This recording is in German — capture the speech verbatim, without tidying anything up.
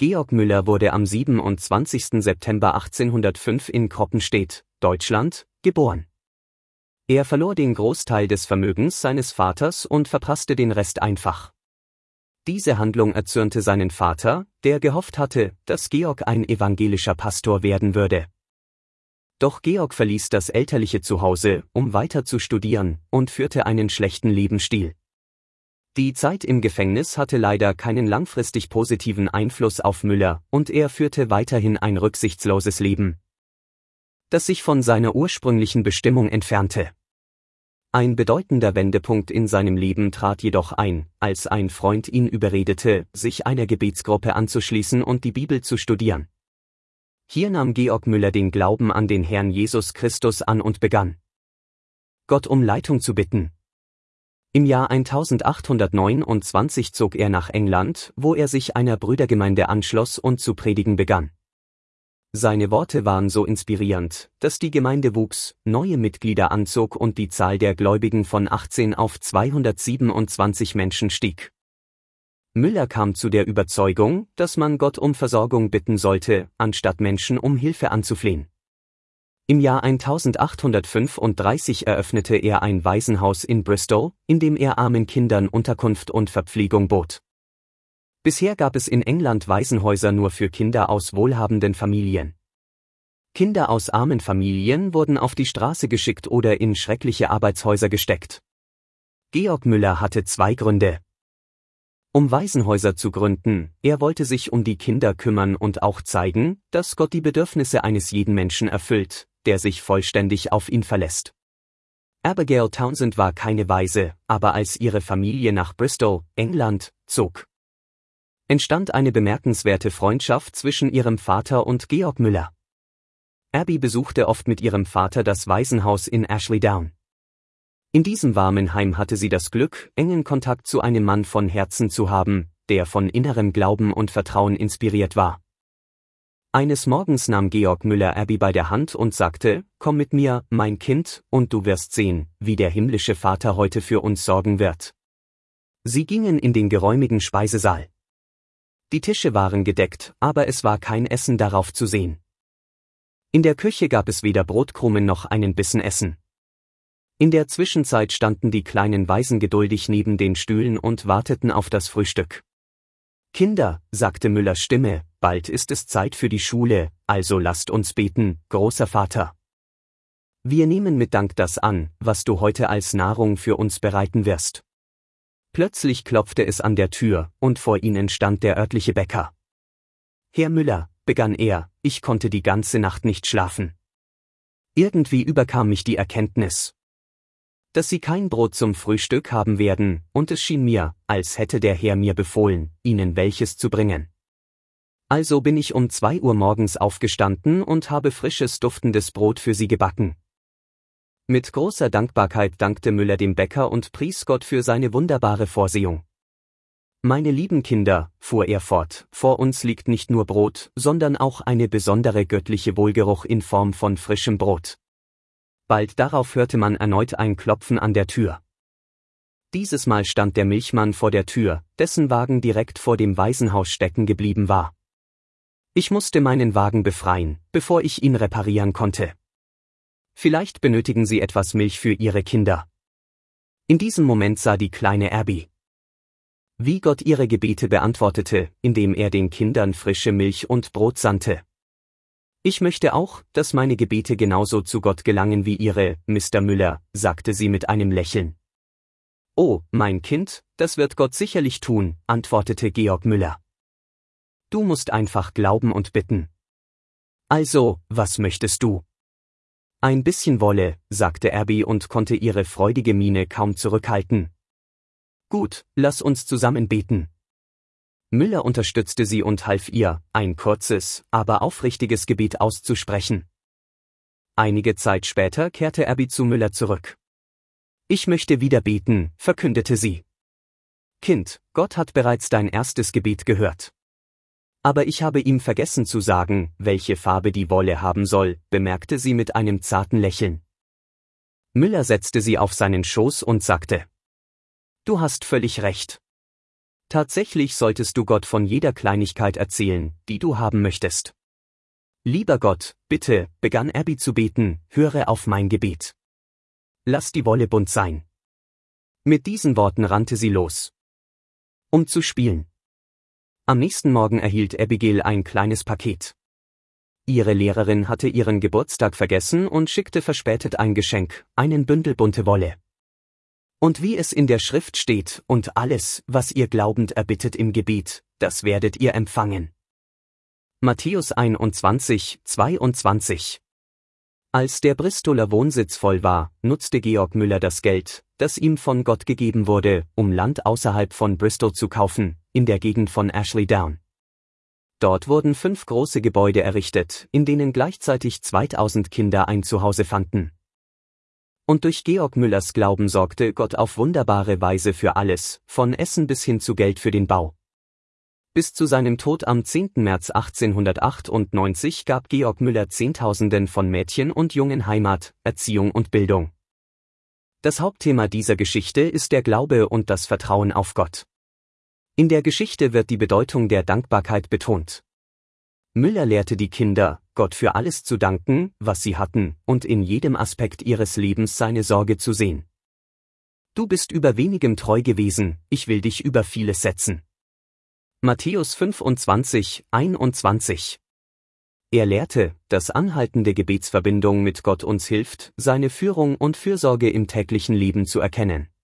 Georg Müller wurde am siebenundzwanzigsten September achtzehnhundertfünf in Kroppenstedt, Deutschland, geboren. Er verlor den Großteil des Vermögens seines Vaters und verprasste den Rest einfach. Diese Handlung erzürnte seinen Vater, der gehofft hatte, dass Georg ein evangelischer Pastor werden würde. Doch Georg verließ das elterliche Zuhause, um weiter zu studieren, und führte einen schlechten Lebensstil. Die Zeit im Gefängnis hatte leider keinen langfristig positiven Einfluss auf Müller, und er führte weiterhin ein rücksichtsloses Leben, das sich von seiner ursprünglichen Bestimmung entfernte. Ein bedeutender Wendepunkt in seinem Leben trat jedoch ein, als ein Freund ihn überredete, sich einer Gebetsgruppe anzuschließen und die Bibel zu studieren. Hier nahm Georg Müller den Glauben an den Herrn Jesus Christus an und begann, Gott um Leitung zu bitten. Im Jahr eintausendachthundertneunundzwanzig zog er nach England, wo er sich einer Brüdergemeinde anschloss und zu predigen begann. Seine Worte waren so inspirierend, dass die Gemeinde wuchs, neue Mitglieder anzog und die Zahl der Gläubigen von achtzehn auf zweihundertsiebenundzwanzig Menschen stieg. Müller kam zu der Überzeugung, dass man Gott um Versorgung bitten sollte, anstatt Menschen um Hilfe anzuflehen. Im Jahr eintausendachthundertfünfunddreißig eröffnete er ein Waisenhaus in Bristol, in dem er armen Kindern Unterkunft und Verpflegung bot. Bisher gab es in England Waisenhäuser nur für Kinder aus wohlhabenden Familien. Kinder aus armen Familien wurden auf die Straße geschickt oder in schreckliche Arbeitshäuser gesteckt. Georg Müller hatte zwei Gründe, um Waisenhäuser zu gründen. Er wollte sich um die Kinder kümmern und auch zeigen, dass Gott die Bedürfnisse eines jeden Menschen erfüllt, der sich vollständig auf ihn verlässt. Abigail Townsend war keine Waise, aber als ihre Familie nach Bristol, England, zog, entstand eine bemerkenswerte Freundschaft zwischen ihrem Vater und Georg Müller. Abby besuchte oft mit ihrem Vater das Waisenhaus in Ashley Down. In diesem warmen Heim hatte sie das Glück, engen Kontakt zu einem Mann von Herzen zu haben, der von innerem Glauben und Vertrauen inspiriert war. Eines Morgens nahm Georg Müller Abby bei der Hand und sagte, »Komm mit mir, mein Kind, und du wirst sehen, wie der himmlische Vater heute für uns sorgen wird.« Sie gingen in den geräumigen Speisesaal. Die Tische waren gedeckt, aber es war kein Essen darauf zu sehen. In der Küche gab es weder Brotkrumen noch einen Bissen Essen. In der Zwischenzeit standen die kleinen Waisen geduldig neben den Stühlen und warteten auf das Frühstück. »Kinder«, sagte Müllers Stimme, »bald ist es Zeit für die Schule, also lasst uns beten, großer Vater. Wir nehmen mit Dank das an, was du heute als Nahrung für uns bereiten wirst.« Plötzlich klopfte es an der Tür, und vor ihnen stand der örtliche Bäcker. »Herr Müller«, begann er, »ich konnte die ganze Nacht nicht schlafen. Irgendwie überkam mich die Erkenntnis, dass Sie kein Brot zum Frühstück haben werden, und es schien mir, als hätte der Herr mir befohlen, Ihnen welches zu bringen. Also bin ich um zwei Uhr morgens aufgestanden und habe frisches, duftendes Brot für Sie gebacken.« Mit großer Dankbarkeit dankte Müller dem Bäcker und pries Gott für seine wunderbare Vorsehung. »Meine lieben Kinder«, fuhr er fort, »vor uns liegt nicht nur Brot, sondern auch eine besondere göttliche Wohlgeruch in Form von frischem Brot.« Bald darauf hörte man erneut ein Klopfen an der Tür. Dieses Mal stand der Milchmann vor der Tür, dessen Wagen direkt vor dem Waisenhaus stecken geblieben war. Ich musste meinen Wagen befreien, bevor ich ihn reparieren konnte. Vielleicht benötigen Sie etwas Milch für Ihre Kinder. In diesem Moment sah die kleine Abby, wie Gott ihre Gebete beantwortete, indem er den Kindern frische Milch und Brot sandte. »Ich möchte auch, dass meine Gebete genauso zu Gott gelangen wie Ihre, Mister Müller«, sagte sie mit einem Lächeln. »Oh, mein Kind, das wird Gott sicherlich tun«, antwortete Georg Müller. »Du musst einfach glauben und bitten.« »Also, was möchtest du?« »Ein bisschen Wolle«, sagte Abby und konnte ihre freudige Miene kaum zurückhalten. »Gut, lass uns zusammen beten.« Müller unterstützte sie und half ihr, ein kurzes, aber aufrichtiges Gebet auszusprechen. Einige Zeit später kehrte Abby zu Müller zurück. »Ich möchte wieder beten«, verkündete sie. »Kind, Gott hat bereits dein erstes Gebet gehört. Aber ich habe ihm vergessen zu sagen, welche Farbe die Wolle haben soll«, bemerkte sie mit einem zarten Lächeln. Müller setzte sie auf seinen Schoß und sagte, »Du hast völlig recht. Tatsächlich solltest du Gott von jeder Kleinigkeit erzählen, die du haben möchtest. Lieber Gott, bitte, begann Abby zu beten, höre auf mein Gebet. Lass die Wolle bunt sein. Mit diesen Worten rannte sie los, um zu spielen. Am nächsten Morgen erhielt Abigail ein kleines Paket. Ihre Lehrerin hatte ihren Geburtstag vergessen und schickte verspätet ein Geschenk, einen Bündel bunte Wolle. Und wie es in der Schrift steht, und alles, was ihr glaubend erbittet im Gebet, das werdet ihr empfangen. Matthäus einundzwanzig, zweiundzwanzig. Als der Bristoler Wohnsitz voll war, nutzte Georg Müller das Geld, das ihm von Gott gegeben wurde, um Land außerhalb von Bristol zu kaufen, in der Gegend von Ashley Down. Dort wurden fünf große Gebäude errichtet, in denen gleichzeitig zweitausend Kinder ein Zuhause fanden. Und durch Georg Müllers Glauben sorgte Gott auf wunderbare Weise für alles, von Essen bis hin zu Geld für den Bau. Bis zu seinem Tod am zehnten März achtzehnhundertachtundneunzig gab Georg Müller Zehntausenden von Mädchen und Jungen Heimat, Erziehung und Bildung. Das Hauptthema dieser Geschichte ist der Glaube und das Vertrauen auf Gott. In der Geschichte wird die Bedeutung der Dankbarkeit betont. Müller lehrte die Kinder, Gott für alles zu danken, was sie hatten, und in jedem Aspekt ihres Lebens seine Sorge zu sehen. Du bist über wenigem treu gewesen, ich will dich über vieles setzen. Matthäus fünfundzwanzig, einundzwanzig. Er lehrte, dass anhaltende Gebetsverbindung mit Gott uns hilft, seine Führung und Fürsorge im täglichen Leben zu erkennen.